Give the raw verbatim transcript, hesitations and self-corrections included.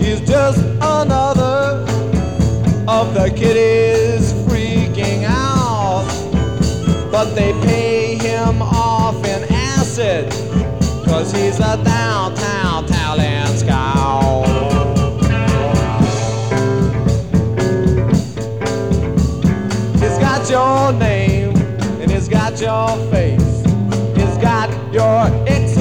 He's just another of the kiddies freaking out. But they pay him off in acid, cause he's a downtown talent scout. He's got your name and he's got your face. He's got your ex